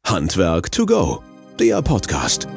Handwerk to go, der Podcast.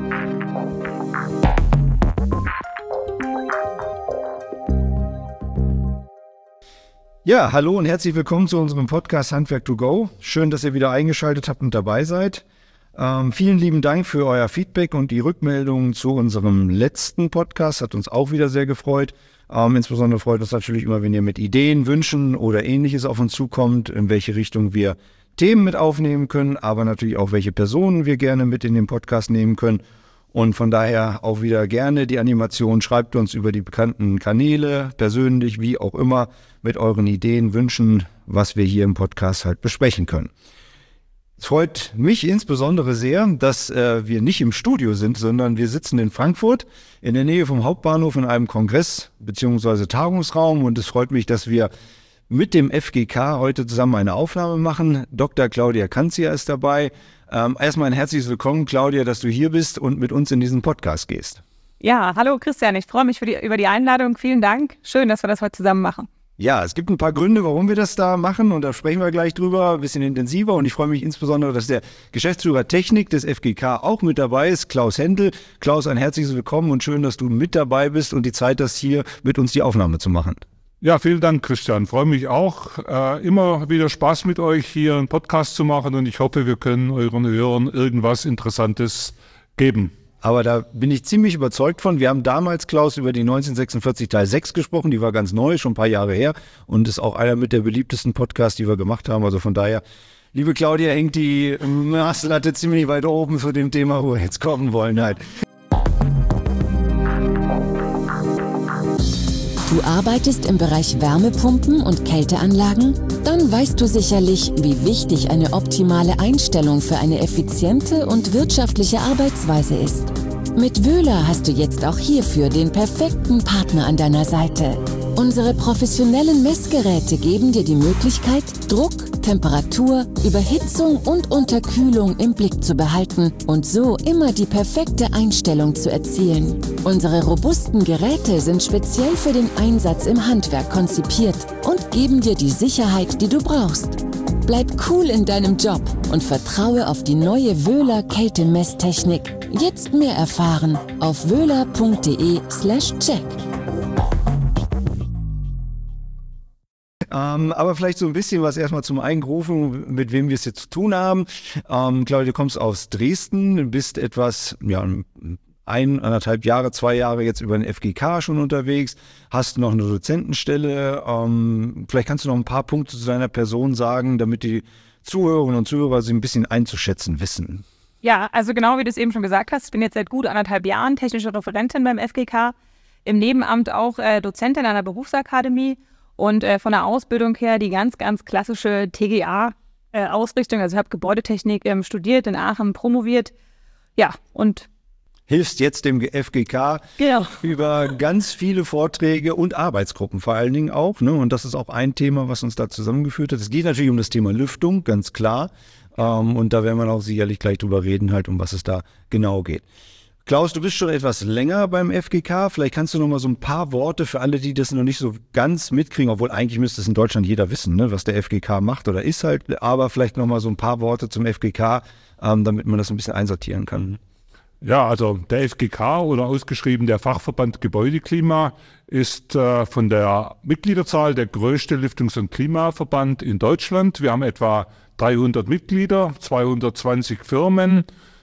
Ja, hallo und herzlich willkommen zu unserem Podcast Handwerk to go. Schön, dass ihr wieder eingeschaltet habt und dabei seid. Vielen lieben Dank für euer Feedback und die Rückmeldungen zu unserem letzten Podcast. Hat uns auch wieder sehr gefreut. Insbesondere freut uns natürlich immer, wenn ihr mit Ideen, Wünschen oder Ähnliches auf uns zukommt, in welche Richtung wir Themen mit aufnehmen können, aber natürlich auch, welche Personen wir gerne mit in den Podcast nehmen können. Und von daher auch wieder gerne die Animation. Schreibt uns über die bekannten Kanäle, persönlich, wie auch immer, mit euren Ideen, Wünschen, was wir hier im Podcast halt besprechen können. Es freut mich insbesondere sehr, dass wir nicht im Studio sind, sondern wir sitzen in Frankfurt in der Nähe vom Hauptbahnhof in einem Kongress- bzw. Tagungsraum. Und es freut mich, dass wir mit dem FGK heute zusammen eine Aufnahme machen. Dr. Claudia Kanzia ist dabei. Erstmal ein herzliches Willkommen, Claudia, dass du hier bist und mit uns in diesen Podcast gehst. Ja, hallo Christian, ich freue mich über die Einladung. Vielen Dank. Schön, dass wir das heute zusammen machen. Ja, es gibt ein paar Gründe, warum wir das da machen und da sprechen wir gleich drüber, ein bisschen intensiver. Und ich freue mich insbesondere, dass der Geschäftsführer Technik des FGK auch mit dabei ist, Klaus Händel. Klaus, ein herzliches Willkommen und schön, dass du mit dabei bist und die Zeit hast, hier mit uns die Aufnahme zu machen. Ja, vielen Dank, Christian. Freue mich auch. Immer wieder Spaß mit euch, hier einen Podcast zu machen und ich hoffe, wir können euren Hörern irgendwas Interessantes geben. Aber da bin ich ziemlich überzeugt von. Wir haben damals, Klaus, über die 1946 Teil 6 gesprochen. Die war ganz neu, schon ein paar Jahre her und ist auch einer mit der beliebtesten Podcasts, die wir gemacht haben. Also von daher, liebe Claudia, hängt die Maßlatte ziemlich weit oben zu dem Thema, wo wir jetzt kommen wollen halt. Du arbeitest im Bereich Wärmepumpen und Kälteanlagen? Dann weißt du sicherlich, wie wichtig eine optimale Einstellung für eine effiziente und wirtschaftliche Arbeitsweise ist. Mit Wöhler hast du jetzt auch hierfür den perfekten Partner an deiner Seite. Unsere professionellen Messgeräte geben dir die Möglichkeit, Druck, Temperatur, Überhitzung und Unterkühlung im Blick zu behalten und so immer die perfekte Einstellung zu erzielen. Unsere robusten Geräte sind speziell für den Einsatz im Handwerk konzipiert und geben dir die Sicherheit, die du brauchst. Bleib cool in deinem Job und vertraue auf die neue Wöhler Kältemesstechnik. Jetzt mehr erfahren auf wöhler.de/check. Aber vielleicht so ein bisschen was erstmal zum Eingerufen, mit wem wir es jetzt zu tun haben. Claudia, du kommst aus Dresden, bist etwas, 1,5 Jahre, 2 Jahre jetzt über den FGK schon unterwegs, hast noch eine Dozentenstelle. Vielleicht kannst du noch ein paar Punkte zu deiner Person sagen, damit die Zuhörerinnen und Zuhörer sie ein bisschen einzuschätzen wissen. Ja, also genau wie du es eben schon gesagt hast, ich bin jetzt seit gut 1,5 Jahren technische Referentin beim FGK, im Nebenamt auch Dozentin an der Berufsakademie. Und von der Ausbildung her die ganz, ganz klassische TGA-Ausrichtung. Also ich habe Gebäudetechnik studiert, in Aachen promoviert. Ja, und hilfst jetzt dem FGK über ganz viele Vorträge und Arbeitsgruppen vor allen Dingen auch. Ne? Und das ist auch ein Thema, was uns da zusammengeführt hat. Es geht natürlich um das Thema Lüftung, ganz klar. Und da werden wir auch sicherlich gleich drüber reden, halt, um was es da genau geht. Klaus, du bist schon etwas länger beim FGK. Vielleicht kannst du noch mal so ein paar Worte für alle, die das noch nicht so ganz mitkriegen, obwohl eigentlich müsste es in Deutschland jeder wissen, ne, was der FGK macht oder ist halt. Aber vielleicht noch mal so ein paar Worte zum FGK, damit man das ein bisschen einsortieren kann. Ja, also der FGK oder ausgeschrieben der Fachverband Gebäudeklima ist von der Mitgliederzahl der größte Lüftungs- und Klimaverband in Deutschland. Wir haben etwa 300 Mitglieder, 220 Firmen,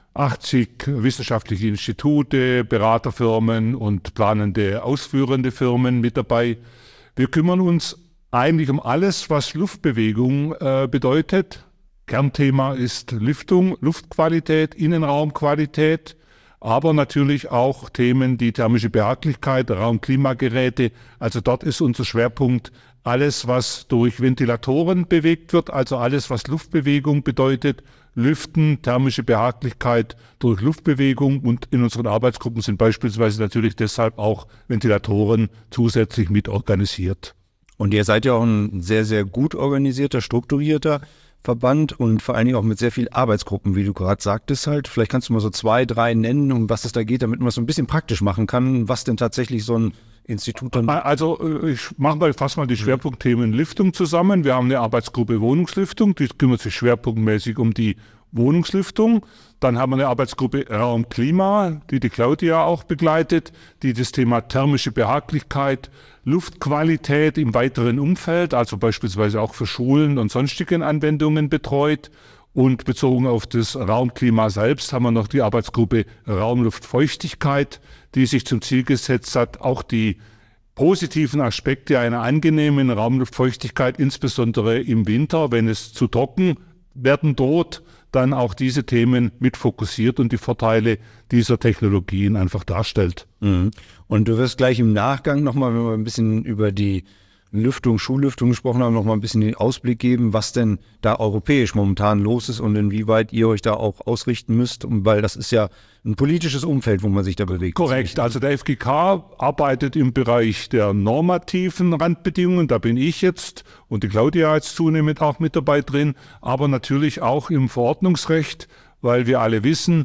80 wissenschaftliche Institute, Beraterfirmen und planende, ausführende Firmen mit dabei. Wir kümmern uns eigentlich um alles, was Luftbewegung bedeutet. Kernthema ist Lüftung, Luftqualität, Innenraumqualität, aber natürlich auch Themen, die thermische Behaglichkeit, Raumklimageräte. Also dort ist unser Schwerpunkt alles, was durch Ventilatoren bewegt wird, also alles, was Luftbewegung bedeutet. Lüften, thermische Behaglichkeit durch Luftbewegung und in unseren Arbeitsgruppen sind beispielsweise natürlich deshalb auch Ventilatoren zusätzlich mit organisiert. Und ihr seid ja auch ein sehr, sehr gut organisierter, strukturierter Verband und vor allen Dingen auch mit sehr vielen Arbeitsgruppen, wie du gerade sagtest halt. Vielleicht kannst du mal so 2, 3 nennen, um was es da geht, damit man es so ein bisschen praktisch machen kann, was denn tatsächlich so ein Institut dann? Also ich fasse mal die Schwerpunktthemen Lüftung zusammen. Wir haben eine Arbeitsgruppe Wohnungslüftung, die kümmert sich schwerpunktmäßig um die Wohnungslüftung. Dann haben wir eine Arbeitsgruppe Raumklima, die Claudia auch begleitet, die das Thema thermische Behaglichkeit, Luftqualität im weiteren Umfeld, also beispielsweise auch für Schulen und sonstigen Anwendungen betreut. Und bezogen auf das Raumklima selbst haben wir noch die Arbeitsgruppe Raumluftfeuchtigkeit, die sich zum Ziel gesetzt hat, auch die positiven Aspekte einer angenehmen Raumluftfeuchtigkeit, insbesondere im Winter, wenn es zu trocken werden droht, dann auch diese Themen mit fokussiert und die Vorteile dieser Technologien einfach darstellt. Mhm. Und du wirst gleich im Nachgang nochmal, wenn wir ein bisschen über die Lüftung, Schullüftung gesprochen haben, nochmal ein bisschen den Ausblick geben, was denn da europäisch momentan los ist und inwieweit ihr euch da auch ausrichten müsst, weil das ist ja ein politisches Umfeld, wo man sich da bewegt. Korrekt, also der FGK arbeitet im Bereich der normativen Randbedingungen, da bin ich jetzt und die Claudia jetzt zunehmend auch mit dabei drin, aber natürlich auch im Verordnungsrecht, weil wir alle wissen,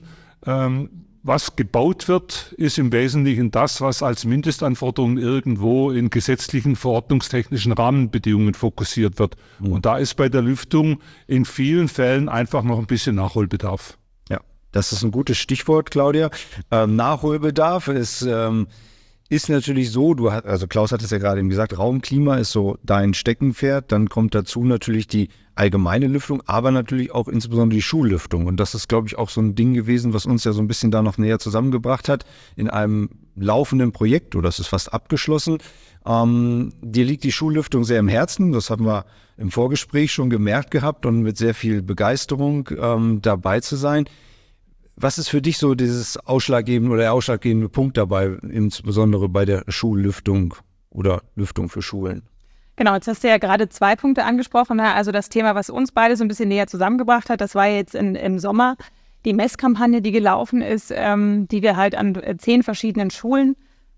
was gebaut wird, ist im Wesentlichen das, was als Mindestanforderungen irgendwo in gesetzlichen, verordnungstechnischen Rahmenbedingungen fokussiert wird. Und da ist bei der Lüftung in vielen Fällen einfach noch ein bisschen Nachholbedarf. Ja, das ist ein gutes Stichwort, Claudia. Nachholbedarf ist natürlich so, also Klaus hat es ja gerade eben gesagt, Raumklima ist so dein Steckenpferd, dann kommt dazu natürlich die allgemeine Lüftung, aber natürlich auch insbesondere die Schullüftung. Und das ist, glaube ich, auch so ein Ding gewesen, was uns ja so ein bisschen da noch näher zusammengebracht hat in einem laufenden Projekt, oder das ist fast abgeschlossen. Dir liegt die Schullüftung sehr im Herzen, das haben wir im Vorgespräch schon gemerkt gehabt und mit sehr viel Begeisterung dabei zu sein. Was ist für dich so dieses ausschlaggebende oder der ausschlaggebende Punkt dabei, insbesondere bei der Schullüftung oder Lüftung für Schulen? Genau, jetzt hast du ja gerade 2 Punkte angesprochen. Also das Thema, was uns beide so ein bisschen näher zusammengebracht hat, das war jetzt im Sommer die Messkampagne, die gelaufen ist, die wir halt an 10 verschiedenen Schulen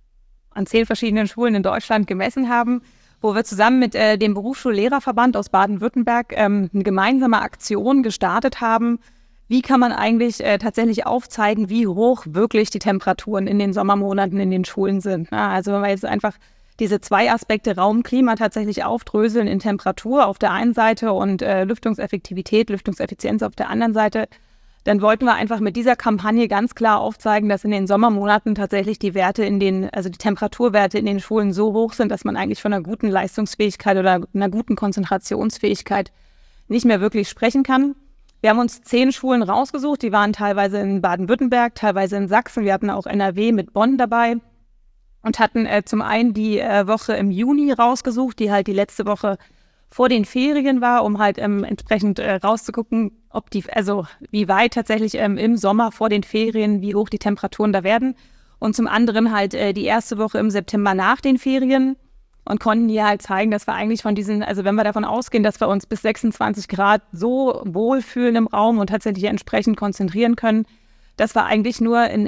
in Deutschland gemessen haben, wo wir zusammen mit dem Berufsschullehrerverband aus Baden-Württemberg eine gemeinsame Aktion gestartet haben. Wie kann man eigentlich tatsächlich aufzeigen, wie hoch wirklich die Temperaturen in den Sommermonaten in den Schulen sind? Also wenn wir jetzt einfach diese 2 Aspekte Raum, Klima tatsächlich aufdröseln in Temperatur auf der einen Seite und Lüftungseffektivität, Lüftungseffizienz auf der anderen Seite, dann wollten wir einfach mit dieser Kampagne ganz klar aufzeigen, dass in den Sommermonaten tatsächlich die Temperaturwerte in den Schulen so hoch sind, dass man eigentlich von einer guten Leistungsfähigkeit oder einer guten Konzentrationsfähigkeit nicht mehr wirklich sprechen kann. Wir haben uns 10 Schulen rausgesucht, die waren teilweise in Baden-Württemberg, teilweise in Sachsen, wir hatten auch NRW mit Bonn dabei und hatten zum einen die Woche im Juni rausgesucht, die halt die letzte Woche vor den Ferien war, um halt entsprechend rauszugucken, wie weit tatsächlich im Sommer vor den Ferien, wie hoch die Temperaturen da werden. Und zum anderen halt die erste Woche im September nach den Ferien und konnten hier halt zeigen, dass wir eigentlich von diesen, also wenn wir davon ausgehen, dass wir uns bis 26 Grad so wohlfühlen im Raum und tatsächlich entsprechend konzentrieren können, dass wir eigentlich nur in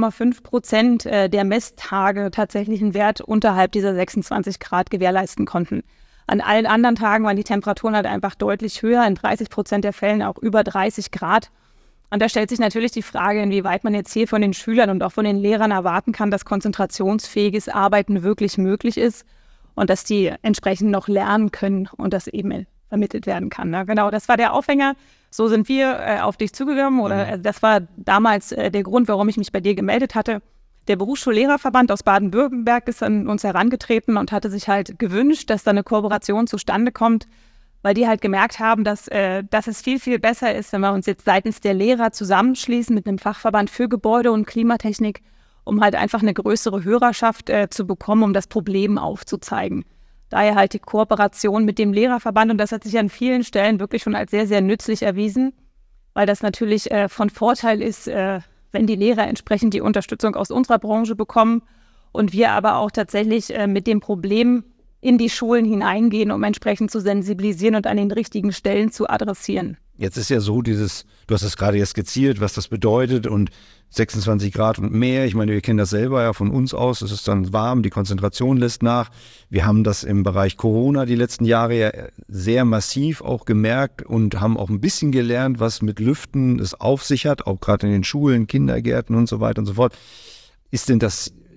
11,5% der Messtage tatsächlich einen Wert unterhalb dieser 26 Grad gewährleisten konnten. An allen anderen Tagen waren die Temperaturen halt einfach deutlich höher, in 30% der Fällen auch über 30 Grad. Und da stellt sich natürlich die Frage, inwieweit man jetzt hier von den Schülern und auch von den Lehrern erwarten kann, dass konzentrationsfähiges Arbeiten wirklich möglich ist und dass die entsprechend noch lernen können und das eben vermittelt werden kann. Ne? Genau, das war der Aufhänger. So sind wir auf dich zugekommen oder das war damals der Grund, warum ich mich bei dir gemeldet hatte. Der Berufsschullehrerverband aus Baden-Württemberg ist an uns herangetreten und hatte sich halt gewünscht, dass da eine Kooperation zustande kommt, weil die halt gemerkt haben, dass es viel, viel besser ist, wenn wir uns jetzt seitens der Lehrer zusammenschließen mit einem Fachverband für Gebäude- und Klimatechnik, um halt einfach eine größere Hörerschaft zu bekommen, um das Problem aufzuzeigen. Daher halt die Kooperation mit dem Lehrerverband und das hat sich an vielen Stellen wirklich schon als sehr, sehr nützlich erwiesen, weil das natürlich von Vorteil ist, wenn die Lehrer entsprechend die Unterstützung aus unserer Branche bekommen und wir aber auch tatsächlich mit dem Problem in die Schulen hineingehen, um entsprechend zu sensibilisieren und an den richtigen Stellen zu adressieren. Jetzt ist ja so du hast es gerade ja skizziert, was das bedeutet und 26 Grad und mehr. Ich meine, wir kennen das selber ja von uns aus. Es ist dann warm, die Konzentration lässt nach. Wir haben das im Bereich Corona die letzten Jahre ja sehr massiv auch gemerkt und haben auch ein bisschen gelernt, was mit Lüften es auf sich hat, auch gerade in den Schulen, Kindergärten und so weiter und so fort. Ist denn das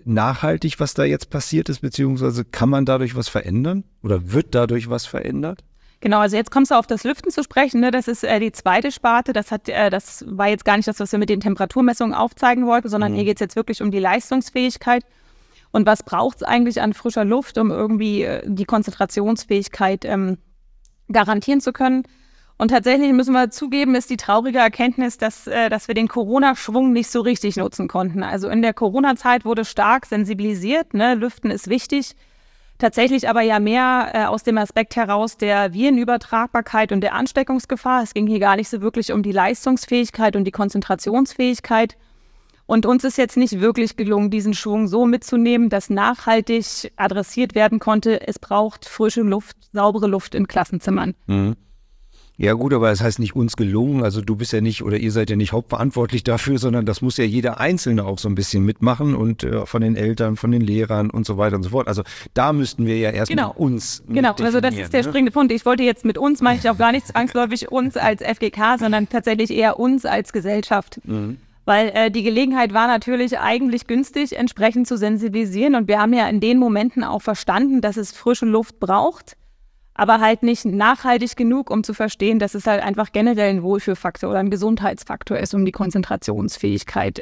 nachhaltig, was da jetzt passiert ist, beziehungsweise kann man dadurch was verändern oder wird dadurch was verändert? Genau, also jetzt kommst du auf das Lüften zu sprechen, ne? Das ist die zweite Sparte. Das war jetzt gar nicht das, was wir mit den Temperaturmessungen aufzeigen wollten, sondern hier geht es jetzt wirklich um die Leistungsfähigkeit. Und was braucht es eigentlich an frischer Luft, um irgendwie die Konzentrationsfähigkeit garantieren zu können? Und tatsächlich müssen wir zugeben, ist die traurige Erkenntnis, dass wir den Corona-Schwung nicht so richtig nutzen konnten. Also in der Corona-Zeit wurde stark sensibilisiert, ne? Lüften ist wichtig. Tatsächlich aber ja mehr aus dem Aspekt heraus der Virenübertragbarkeit und der Ansteckungsgefahr. Es ging hier gar nicht so wirklich um die Leistungsfähigkeit und die Konzentrationsfähigkeit. Und uns ist jetzt nicht wirklich gelungen, diesen Schwung so mitzunehmen, dass nachhaltig adressiert werden konnte, es braucht frische Luft, saubere Luft in Klassenzimmern. Mhm. Ja gut, aber es heißt nicht uns gelungen, also du bist ja nicht oder ihr seid ja nicht hauptverantwortlich dafür, sondern das muss ja jeder Einzelne auch so ein bisschen mitmachen und von den Eltern, von den Lehrern und so weiter und so fort. Also da müssten wir ja erstmal uns Genau, also das ist der springende Punkt. Ich wollte jetzt mit uns, meine ich auch gar nicht zwangsläufig uns als FGK, sondern tatsächlich eher uns als Gesellschaft. Mhm. Weil die Gelegenheit war natürlich eigentlich günstig, entsprechend zu sensibilisieren und wir haben ja in den Momenten auch verstanden, dass es frische Luft braucht. Aber halt nicht nachhaltig genug, um zu verstehen, dass es halt einfach generell ein Wohlfühlfaktor oder ein Gesundheitsfaktor ist, um die Konzentrationsfähigkeit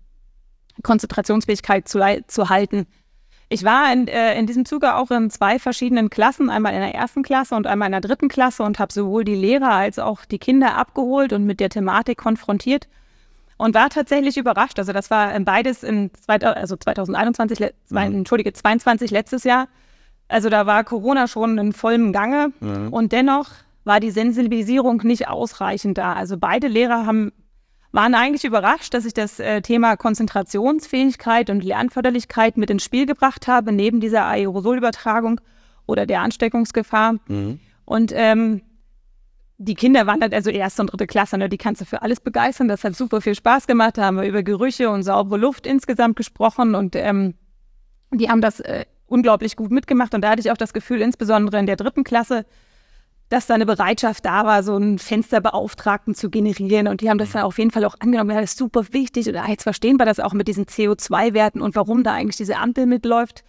zu halten. Ich war in diesem Zuge auch in 2 verschiedenen Klassen, einmal in der 1. Klasse und einmal in der 3. Klasse und habe sowohl die Lehrer als auch die Kinder abgeholt und mit der Thematik konfrontiert und war tatsächlich überrascht. Also das war beides 22 letztes Jahr. Also da war Corona schon in vollem Gange und dennoch war die Sensibilisierung nicht ausreichend da. Also beide Lehrer waren eigentlich überrascht, dass ich das Thema Konzentrationsfähigkeit und Lernförderlichkeit mit ins Spiel gebracht habe, neben dieser Aerosolübertragung oder der Ansteckungsgefahr. Mhm. Und die Kinder waren halt also 1. und 3. Klasse, ne? Die kannst du für alles begeistern. Das hat super viel Spaß gemacht. Da haben wir über Gerüche und saubere Luft insgesamt gesprochen und die haben das unglaublich gut mitgemacht und da hatte ich auch das Gefühl, insbesondere in der 3. Klasse, dass da eine Bereitschaft da war, so einen Fensterbeauftragten zu generieren und die haben das dann auf jeden Fall auch angenommen, ja, das ist super wichtig und jetzt verstehen wir das auch mit diesen CO2-Werten und warum da eigentlich diese Ampel mitläuft.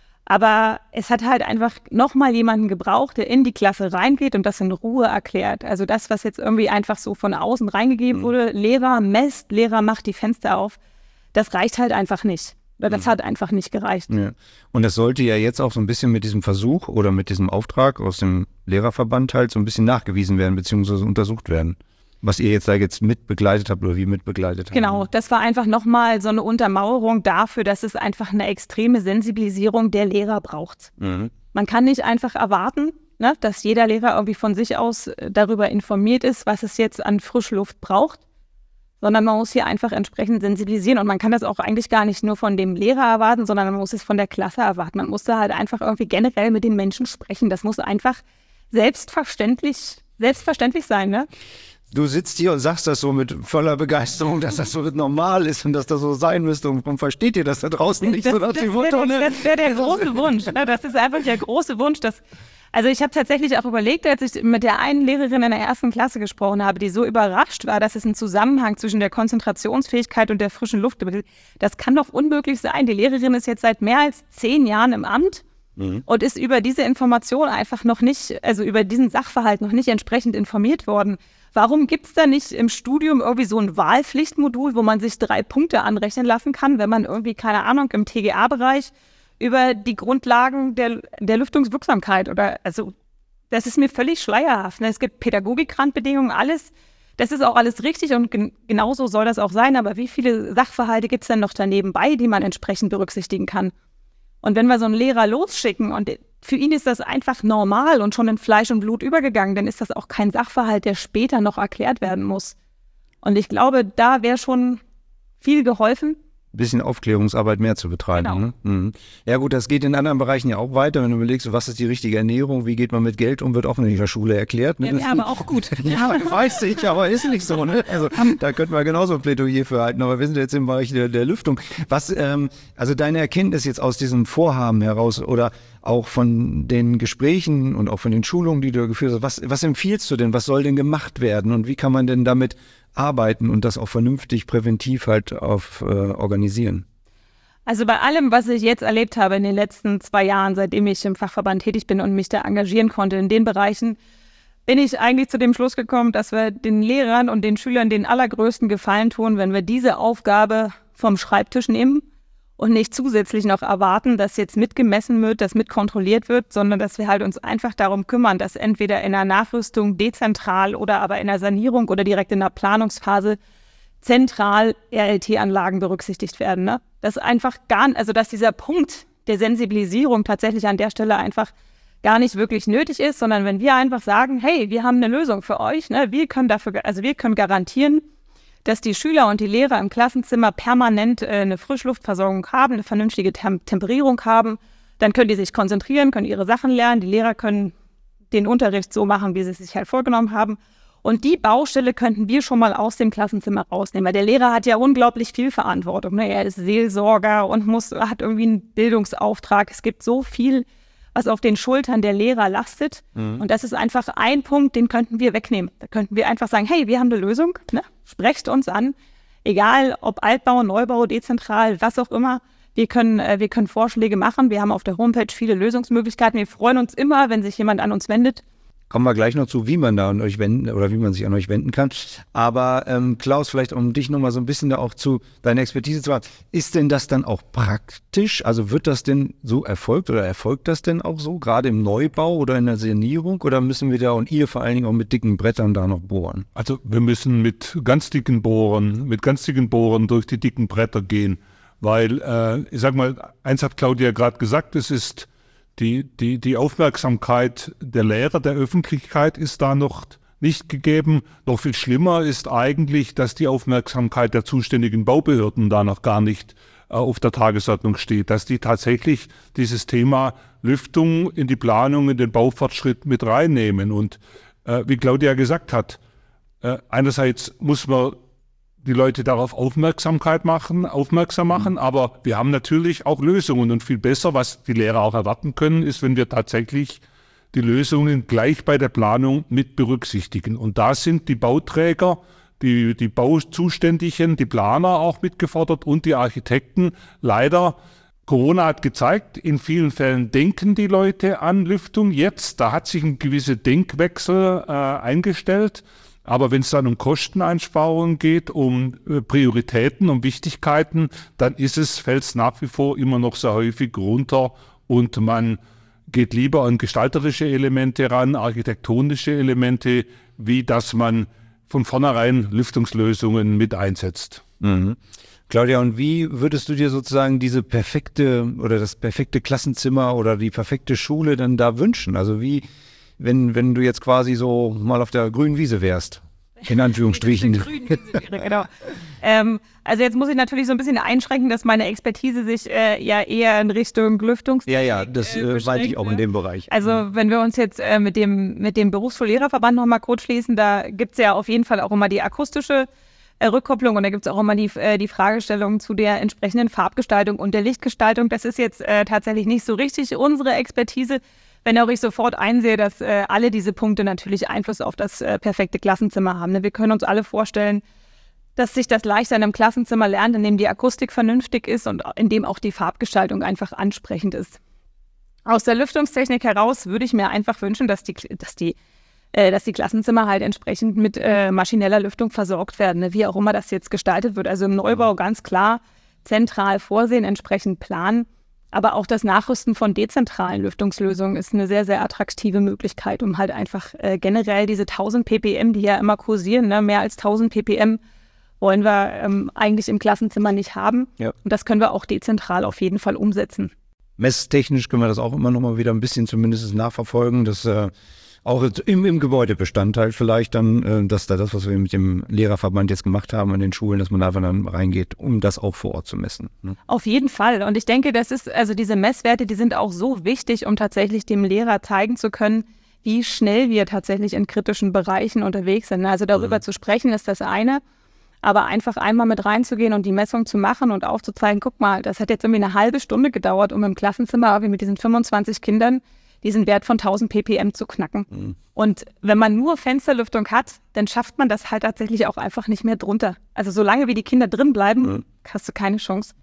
Aber es hat halt einfach nochmal jemanden gebraucht, der in die Klasse reingeht und das in Ruhe erklärt. Also das, was jetzt irgendwie einfach so von außen reingegeben wurde, Lehrer messt, Lehrer macht die Fenster auf, das reicht halt einfach nicht. Das hat einfach nicht gereicht. Ja. Und das sollte ja jetzt auch so ein bisschen mit diesem Versuch oder mit diesem Auftrag aus dem Lehrerverband halt so ein bisschen nachgewiesen werden beziehungsweise untersucht werden. Was ihr jetzt da mitbegleitet habt oder wie mitbegleitet habt. Genau, das war einfach nochmal so eine Untermauerung dafür, dass es einfach eine extreme Sensibilisierung der Lehrer braucht. Mhm. Man kann nicht einfach erwarten, ne, dass jeder Lehrer irgendwie von sich aus darüber informiert ist, was es jetzt an Frischluft braucht. Sondern man muss hier einfach entsprechend sensibilisieren und man kann das auch eigentlich gar nicht nur von dem Lehrer erwarten, sondern man muss es von der Klasse erwarten. Man muss da halt einfach irgendwie generell mit den Menschen sprechen. Das muss einfach selbstverständlich sein, ne? Du sitzt hier und sagst das so mit voller Begeisterung, dass das so normal ist und dass das so sein müsste. Und warum versteht ihr das da draußen nicht so nach dem Motto? Das wäre der große Wunsch. Ne? Das ist einfach der große Wunsch, also ich habe tatsächlich auch überlegt, als ich mit der einen Lehrerin in der 1. Klasse gesprochen habe, die so überrascht war, dass es einen Zusammenhang zwischen der Konzentrationsfähigkeit und der frischen Luft gibt. Das kann doch unmöglich sein. Die Lehrerin ist jetzt seit mehr als 10 Jahren im Amt und ist über diese Information einfach noch nicht, also über diesen Sachverhalt noch nicht entsprechend informiert worden. Warum gibt es da nicht im Studium irgendwie so ein Wahlpflichtmodul, wo man sich 3 Punkte anrechnen lassen kann, wenn man irgendwie, keine Ahnung, im TGA-Bereich über die Grundlagen der Lüftungswirksamkeit also das ist mir völlig schleierhaft. Ne? Es gibt Pädagogikrandbedingungen, alles, das ist auch alles richtig und genauso soll das auch sein, aber wie viele Sachverhalte gibt es denn noch daneben bei, die man entsprechend berücksichtigen kann? Und wenn wir so einen Lehrer losschicken und für ihn ist das einfach normal und schon in Fleisch und Blut übergegangen, dann ist das auch kein Sachverhalt, der später noch erklärt werden muss. Und ich glaube, da wäre schon viel geholfen. Bisschen Aufklärungsarbeit mehr zu betreiben. Genau. Ne? Mhm. Ja gut, das geht in anderen Bereichen ja auch weiter. Wenn du überlegst, was ist die richtige Ernährung, wie geht man mit Geld um, wird auch in der Schule erklärt. Ne? Ja, aber auch gut. Ja, weiß ich, aber ist nicht so. Ne? Also da könnten wir genauso ein Plädoyer für halten, aber wir sind jetzt im Bereich der Lüftung. Also deine Erkenntnis jetzt aus diesem Vorhaben heraus oder auch von den Gesprächen und auch von den Schulungen, die du geführt hast, was empfiehlst du denn? Was soll denn gemacht werden und wie kann man denn damit arbeiten und das auch vernünftig präventiv halt organisieren? Also bei allem, was ich jetzt erlebt habe in den letzten 2 Jahren, seitdem ich im Fachverband tätig bin und mich da engagieren konnte in den Bereichen, bin ich eigentlich zu dem Schluss gekommen, dass wir den Lehrern und den Schülern den allergrößten Gefallen tun, wenn wir diese Aufgabe vom Schreibtisch nehmen und nicht zusätzlich noch erwarten, dass jetzt mitgemessen wird, dass mitkontrolliert wird, sondern dass wir halt uns einfach darum kümmern, dass entweder in der Nachrüstung dezentral oder aber in der Sanierung oder direkt in der Planungsphase zentral RLT-Anlagen berücksichtigt werden. Ne? Dass einfach dass dieser Punkt der Sensibilisierung tatsächlich an der Stelle einfach gar nicht wirklich nötig ist, sondern wenn wir einfach sagen, hey, wir haben eine Lösung für euch, ne? wir können garantieren, dass die Schüler und die Lehrer im Klassenzimmer permanent eine Frischluftversorgung haben, eine vernünftige Temperierung haben, dann können die sich konzentrieren, können ihre Sachen lernen, die Lehrer können den Unterricht so machen, wie sie es sich halt vorgenommen haben. Und die Baustelle könnten wir schon mal aus dem Klassenzimmer rausnehmen, weil der Lehrer hat ja unglaublich viel Verantwortung. Ne? Er ist Seelsorger und hat irgendwie einen Bildungsauftrag. Es gibt so viel, was auf den Schultern der Lehrer lastet. Und das ist einfach ein Punkt, den könnten wir wegnehmen. Da könnten wir einfach sagen, hey, wir haben eine Lösung, ne? Sprecht uns an. Egal, ob Altbau, Neubau, dezentral, was auch immer. Wir können Vorschläge machen. Wir haben auf der Homepage viele Lösungsmöglichkeiten. Wir freuen uns immer, wenn sich jemand an uns wendet. Kommen wir gleich noch zu, wie man da an euch wenden oder wie man sich an euch wenden kann. Aber Klaus, vielleicht um dich nochmal so ein bisschen da auch zu deiner Expertise zu haben, ist denn das dann auch praktisch? Also wird das denn so erfolgt oder erfolgt das denn auch so, gerade im Neubau oder in der Sanierung? Oder müssen wir da und ihr vor allen Dingen auch mit dicken Brettern da noch bohren? Also wir müssen mit ganz dicken Bohren durch die dicken Bretter gehen. Weil, ich sag mal, eins hat Claudia gerade gesagt, es ist die Aufmerksamkeit der Lehrer, der Öffentlichkeit ist da noch nicht gegeben. Noch viel schlimmer ist eigentlich, dass die Aufmerksamkeit der zuständigen Baubehörden da noch gar nicht auf der Tagesordnung steht, dass die tatsächlich dieses Thema Lüftung in die Planung, in den Baufortschritt mit reinnehmen. Und wie Claudia gesagt hat, einerseits muss man die Leute darauf aufmerksam machen, aber wir haben natürlich auch Lösungen und viel besser, was die Lehrer auch erwarten können, ist, wenn wir tatsächlich die Lösungen gleich bei der Planung mit berücksichtigen. Und da sind die Bauträger, die Bauzuständigen, die Planer auch mitgefordert und die Architekten. Leider, Corona hat gezeigt, in vielen Fällen denken die Leute an Lüftung jetzt. Da hat sich ein gewisser Denkwechsel eingestellt. Aber wenn es dann um Kosteneinsparungen geht, um Prioritäten, um Wichtigkeiten, dann fällt es nach wie vor immer noch sehr häufig runter und man geht lieber an gestalterische Elemente ran, architektonische Elemente, wie dass man von vornherein Lüftungslösungen mit einsetzt. Mhm. Claudia, und wie würdest du dir sozusagen das perfekte Klassenzimmer oder die perfekte Schule dann da wünschen? Also wenn du jetzt quasi so mal auf der grünen Wiese wärst, in Anführungsstrichen. Genau. Also jetzt muss ich natürlich so ein bisschen einschränken, dass meine Expertise sich ja eher in Richtung Lüftungstechnik das meinte ich auch in dem Bereich. Also wenn wir uns jetzt mit dem Berufsschullehrerverband nochmal kurz schließen, da gibt es ja auf jeden Fall auch immer die akustische Rückkopplung und da gibt es auch immer die Fragestellung zu der entsprechenden Farbgestaltung und der Lichtgestaltung. Das ist jetzt tatsächlich nicht so richtig unsere Expertise. Wenn auch ich sofort einsehe, dass alle diese Punkte natürlich Einfluss auf das perfekte Klassenzimmer haben. Ne? Wir können uns alle vorstellen, dass sich das leichter in einem Klassenzimmer lernt, in dem die Akustik vernünftig ist und in dem auch die Farbgestaltung einfach ansprechend ist. Aus der Lüftungstechnik heraus würde ich mir einfach wünschen, dass die Klassenzimmer halt entsprechend mit maschineller Lüftung versorgt werden, ne? Wie auch immer das jetzt gestaltet wird. Also im Neubau ganz klar zentral vorsehen, entsprechend planen. Aber auch das Nachrüsten von dezentralen Lüftungslösungen ist eine sehr, sehr attraktive Möglichkeit, um halt einfach generell diese 1000 ppm, die ja immer kursieren, ne, mehr als 1000 ppm wollen wir eigentlich im Klassenzimmer nicht haben. Ja. Und das können wir auch dezentral auf jeden Fall umsetzen. Messtechnisch können wir das auch immer noch mal wieder ein bisschen zumindest nachverfolgen, dass auch im Gebäudebestand halt vielleicht dann, dass da das, was wir mit dem Lehrerverband jetzt gemacht haben an den Schulen, dass man da einfach dann reingeht, um das auch vor Ort zu messen. Ne? Auf jeden Fall. Und ich denke, diese Messwerte, die sind auch so wichtig, um tatsächlich dem Lehrer zeigen zu können, wie schnell wir tatsächlich in kritischen Bereichen unterwegs sind. Also darüber zu sprechen ist das eine, aber einfach einmal mit reinzugehen und die Messung zu machen und aufzuzeigen, guck mal, das hat jetzt irgendwie eine halbe Stunde gedauert, um im Klassenzimmer wie mit diesen 25 Kindern diesen Wert von 1000 ppm zu knacken. Mhm. Und wenn man nur Fensterlüftung hat, dann schafft man das halt tatsächlich auch einfach nicht mehr drunter. Also solange wie die Kinder drin bleiben, hast du keine Chance.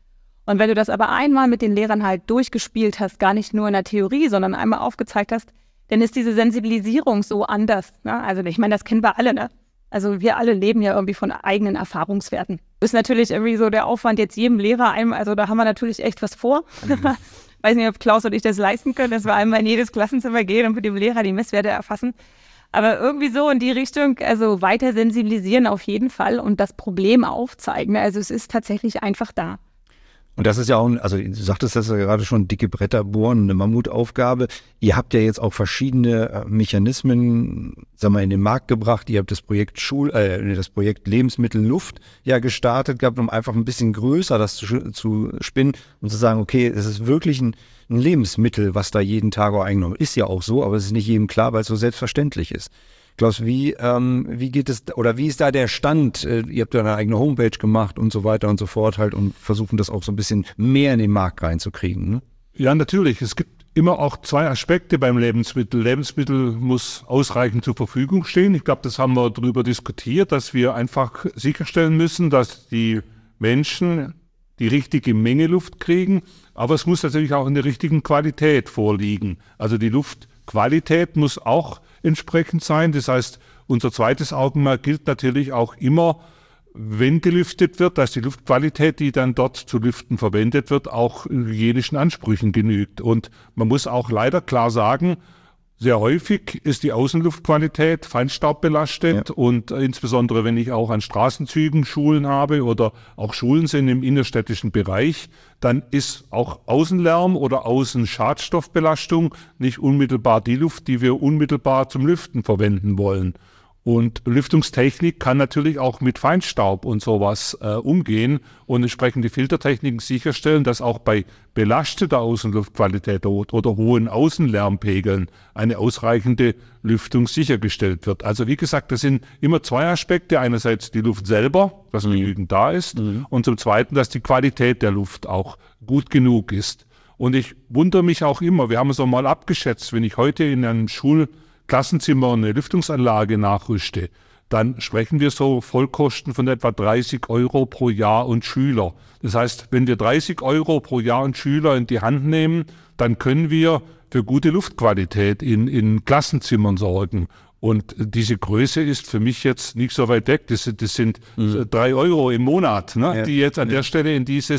Und wenn du das aber einmal mit den Lehrern halt durchgespielt hast, gar nicht nur in der Theorie, sondern einmal aufgezeigt hast, dann ist diese Sensibilisierung so anders. Ne? Also ich meine, das kennen wir alle, ne? Also wir alle leben ja irgendwie von eigenen Erfahrungswerten. Ist natürlich irgendwie so der Aufwand jetzt jedem Lehrer, also da haben wir natürlich echt was vor. Weiß nicht, ob Klaus und ich das leisten können, dass wir einmal in jedes Klassenzimmer gehen und mit dem Lehrer die Messwerte erfassen. Aber irgendwie so in die Richtung, also weiter sensibilisieren auf jeden Fall und das Problem aufzeigen. Also es ist tatsächlich einfach da. Und das ist ja auch, also du sagtest das ja gerade schon, dicke Bretter bohren, eine Mammutaufgabe. Ihr habt ja jetzt auch verschiedene Mechanismen, in den Markt gebracht. Ihr habt das Projekt das Projekt Lebensmittel Luft ja gestartet gehabt, um einfach ein bisschen größer das zu spinnen und zu sagen, okay, es ist wirklich ein Lebensmittel, was da jeden Tag auch eingenommen wird. Ist ja auch so, aber es ist nicht jedem klar, weil es so selbstverständlich ist. Klaus, wie geht es, oder wie ist da der Stand? Ihr habt ja eine eigene Homepage gemacht und so weiter und so fort halt und versuchen das auch so ein bisschen mehr in den Markt reinzukriegen, ne? Ja, natürlich. Es gibt immer auch zwei Aspekte beim Lebensmittel. Lebensmittel muss ausreichend zur Verfügung stehen. Ich glaube, das haben wir darüber diskutiert, dass wir einfach sicherstellen müssen, dass die Menschen die richtige Menge Luft kriegen. Aber es muss natürlich auch in der richtigen Qualität vorliegen. Also die Luftqualität muss auch entsprechend sein. Das heißt, unser zweites Augenmerk gilt natürlich auch immer, wenn gelüftet wird, dass die Luftqualität, die dann dort zu lüften verwendet wird, auch hygienischen Ansprüchen genügt. Und man muss auch leider klar sagen, sehr häufig ist die Außenluftqualität feinstaubbelastet und insbesondere wenn ich auch an Straßenzügen Schulen habe oder auch Schulen sind im innerstädtischen Bereich, dann ist auch Außenlärm oder Außenschadstoffbelastung nicht unmittelbar die Luft, die wir unmittelbar zum Lüften verwenden wollen. Und Lüftungstechnik kann natürlich auch mit Feinstaub und sowas umgehen und entsprechende Filtertechniken sicherstellen, dass auch bei belasteter Außenluftqualität oder hohen Außenlärmpegeln eine ausreichende Lüftung sichergestellt wird. Also wie gesagt, das sind immer zwei Aspekte. Einerseits die Luft selber, dass genügend da ist und zum Zweiten, dass die Qualität der Luft auch gut genug ist. Und ich wundere mich auch immer, wir haben es auch mal abgeschätzt, wenn ich heute in einem Klassenzimmer eine Lüftungsanlage nachrüste, dann sprechen wir so Vollkosten von etwa 30 Euro pro Jahr und Schüler. Das heißt, wenn wir 30 Euro pro Jahr und Schüler in die Hand nehmen, dann können wir für gute Luftqualität in Klassenzimmern sorgen. Und diese Größe ist für mich jetzt nicht so weit weg. Das sind 3 Euro im Monat, ne, ja, die jetzt an der Stelle in diese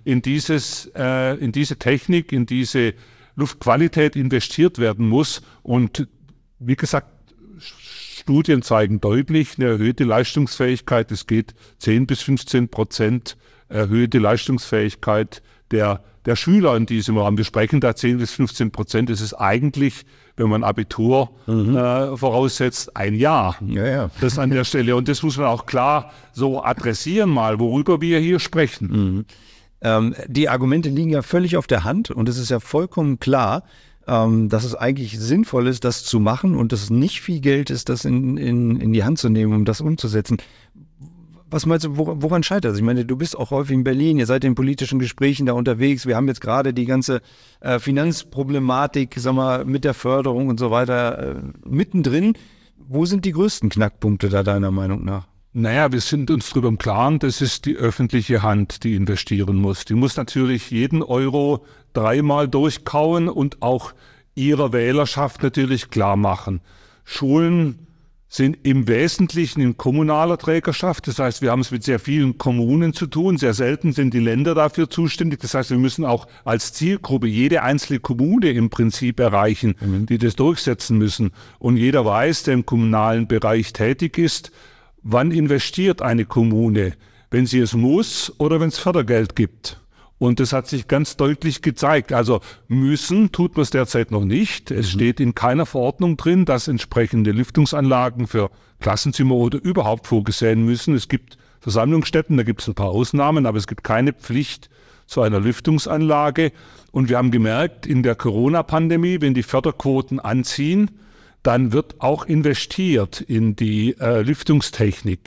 Technik, in diese Luftqualität investiert werden muss. Und wie gesagt, Studien zeigen deutlich eine erhöhte Leistungsfähigkeit. Es geht 10-15% erhöhte Leistungsfähigkeit der Schüler in diesem Rahmen. Wir sprechen da 10-15%. Das ist eigentlich, wenn man Abitur voraussetzt, ein Jahr. Ja. Das an der Stelle. Und das muss man auch klar so adressieren mal, worüber wir hier sprechen. Die Argumente liegen ja völlig auf der Hand und es ist ja vollkommen klar, dass es eigentlich sinnvoll ist, das zu machen und dass es nicht viel Geld ist, das in die Hand zu nehmen, um das umzusetzen. Was meinst du, woran scheitert es? Ich meine, du bist auch häufig in Berlin, ihr seid in politischen Gesprächen da unterwegs. Wir haben jetzt gerade die ganze Finanzproblematik, mit der Förderung und so weiter mittendrin. Wo sind die größten Knackpunkte da deiner Meinung nach? Naja, wir sind uns darüber im Klaren, das ist die öffentliche Hand, die investieren muss. Die muss natürlich jeden Euro 3-mal durchkauen und auch ihrer Wählerschaft natürlich klar machen. Schulen sind im Wesentlichen in kommunaler Trägerschaft. Das heißt, wir haben es mit sehr vielen Kommunen zu tun. Sehr selten sind die Länder dafür zuständig. Das heißt, wir müssen auch als Zielgruppe jede einzelne Kommune im Prinzip erreichen, die das durchsetzen müssen. Und jeder weiß, der im kommunalen Bereich tätig ist, wann investiert eine Kommune, wenn sie es muss oder wenn es Fördergeld gibt. Und das hat sich ganz deutlich gezeigt. Also müssen tut man es derzeit noch nicht. Es steht in keiner Verordnung drin, dass entsprechende Lüftungsanlagen für Klassenzimmer oder überhaupt vorgesehen müssen. Es gibt Versammlungsstätten, da gibt es ein paar Ausnahmen, aber es gibt keine Pflicht zu einer Lüftungsanlage. Und wir haben gemerkt, in der Corona-Pandemie, wenn die Förderquoten anziehen, dann wird auch investiert in die Lüftungstechnik.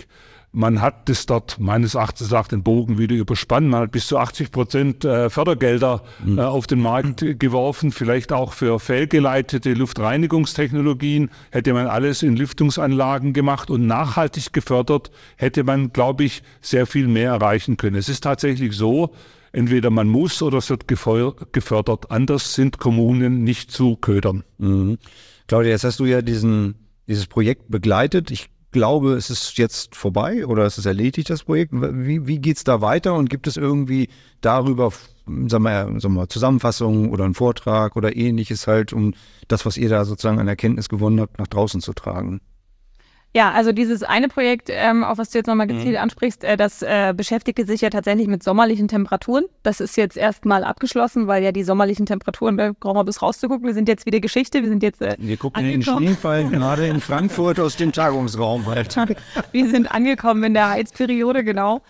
Man hat das dort meines Erachtens auch den Bogen wieder überspannt. Man hat bis zu 80% Fördergelder auf den Markt geworfen. Vielleicht auch für fehlgeleitete Luftreinigungstechnologien hätte man alles in Lüftungsanlagen gemacht und nachhaltig gefördert, hätte man, glaube ich, sehr viel mehr erreichen können. Es ist tatsächlich so, entweder man muss oder es wird gefördert. Anders sind Kommunen nicht zu ködern. Mhm. Claudia, jetzt hast du ja dieses Projekt begleitet. Ich glaube, es ist jetzt vorbei oder es ist erledigt, das Projekt. Wie geht es da weiter und gibt es irgendwie darüber, sagen wir, Zusammenfassungen oder einen Vortrag oder ähnliches halt, um das, was ihr da sozusagen an Erkenntnis gewonnen habt, nach draußen zu tragen? Ja, also dieses eine Projekt, auf was du jetzt nochmal gezielt ansprichst, das beschäftigte sich ja tatsächlich mit sommerlichen Temperaturen. Das ist jetzt erstmal abgeschlossen, weil ja die sommerlichen Temperaturen, da brauchen wir bis rauszugucken, wir sind jetzt wieder Geschichte, wir sind jetzt wir gucken in den Schneefall gerade in Frankfurt aus dem Tagungsraum. Halt. Wir sind angekommen in der Heizperiode, genau.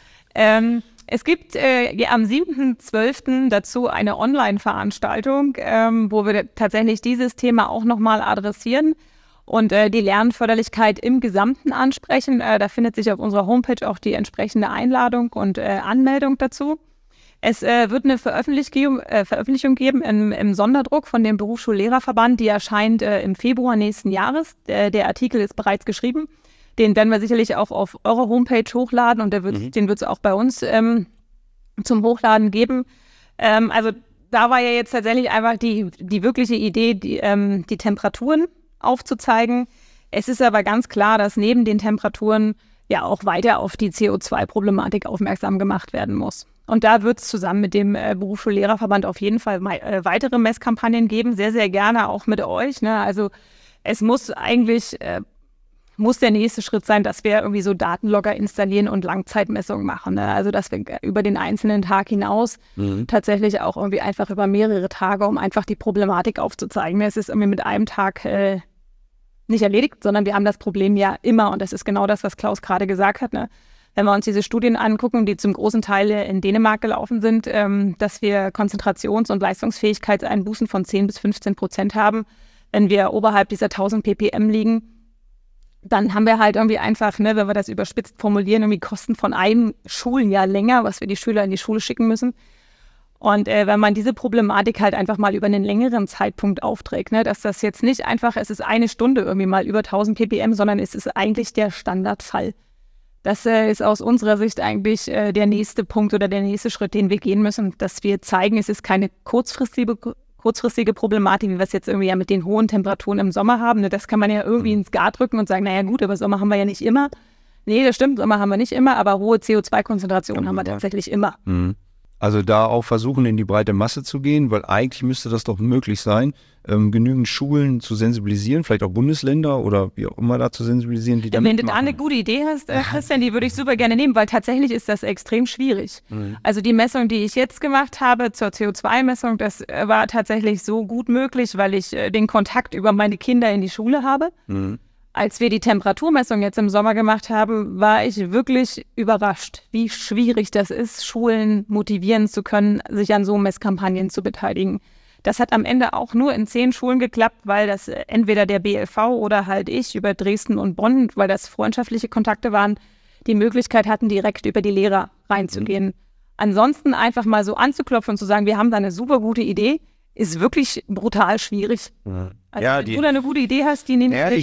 Es gibt am 7.12. dazu eine Online-Veranstaltung, wo wir tatsächlich dieses Thema auch nochmal adressieren und die Lernförderlichkeit im Gesamten ansprechen. Da findet sich auf unserer Homepage auch die entsprechende Einladung und Anmeldung dazu. Es wird eine Veröffentlichung geben im Sonderdruck von dem Berufsschullehrerverband, die erscheint im Februar nächsten Jahres. Der Artikel ist bereits geschrieben. Den werden wir sicherlich auch auf eurer Homepage hochladen und den wird es auch bei uns zum Hochladen geben. Also da war ja jetzt tatsächlich einfach die wirkliche Idee, die Temperaturen aufzuzeigen. Es ist aber ganz klar, dass neben den Temperaturen ja auch weiter auf die CO2-Problematik aufmerksam gemacht werden muss. Und da wird es zusammen mit dem Berufsschullehrerverband auf jeden Fall weitere Messkampagnen geben, sehr, sehr gerne auch mit euch. Ne? Also es muss eigentlich, der nächste Schritt sein, dass wir irgendwie so Datenlogger installieren und Langzeitmessungen machen. Ne? Also dass wir über den einzelnen Tag hinaus tatsächlich auch irgendwie einfach über mehrere Tage, um einfach die Problematik aufzuzeigen. Es ist irgendwie mit einem Tag nicht erledigt, sondern wir haben das Problem ja immer. Und das ist genau das, was Klaus gerade gesagt hat. Ne? Wenn wir uns diese Studien angucken, die zum großen Teil in Dänemark gelaufen sind, dass wir Konzentrations- und Leistungsfähigkeitseinbußen von 10-15% haben. Wenn wir oberhalb dieser 1000 ppm liegen, dann haben wir halt irgendwie einfach, ne, wenn wir das überspitzt formulieren, irgendwie Kosten von einem Schuljahr länger, was wir die Schüler in die Schule schicken müssen. Und wenn man diese Problematik halt einfach mal über einen längeren Zeitpunkt aufträgt, ne, dass das jetzt nicht einfach, es ist eine Stunde irgendwie mal über 1000 ppm, sondern es ist eigentlich der Standardfall. Das ist aus unserer Sicht eigentlich der nächste Punkt oder der nächste Schritt, den wir gehen müssen, dass wir zeigen, es ist keine kurzfristige Problematik, wie wir es jetzt irgendwie ja mit den hohen Temperaturen im Sommer haben. Das kann man ja irgendwie ins Gas drücken und sagen, naja gut, aber Sommer haben wir ja nicht immer. Nee, das stimmt, Sommer haben wir nicht immer, aber hohe CO2-Konzentrationen haben wir tatsächlich immer. Also da auch versuchen, in die breite Masse zu gehen, weil eigentlich müsste das doch möglich sein, genügend Schulen zu sensibilisieren, vielleicht auch Bundesländer oder wie auch immer da zu sensibilisieren, die da Wenn du da eine gute Idee hast, Christian, die würde ich super gerne nehmen, weil tatsächlich ist das extrem schwierig. Also die Messung, die ich jetzt gemacht habe zur CO2-Messung, das war tatsächlich so gut möglich, weil ich den Kontakt über meine Kinder in die Schule habe. Als wir die Temperaturmessung jetzt im Sommer gemacht haben, war ich wirklich überrascht, wie schwierig das ist, Schulen motivieren zu können, sich an so Messkampagnen zu beteiligen. Das hat am Ende auch nur in 10 Schulen geklappt, weil das entweder der BLV oder halt ich über Dresden und Bonn, weil das freundschaftliche Kontakte waren, die Möglichkeit hatten, direkt über die Lehrer reinzugehen. Ansonsten einfach mal so anzuklopfen und zu sagen, wir haben da eine super gute Idee, ist wirklich brutal schwierig. Also Ja, wenn du da eine gute Idee hast, die nehmen wir ich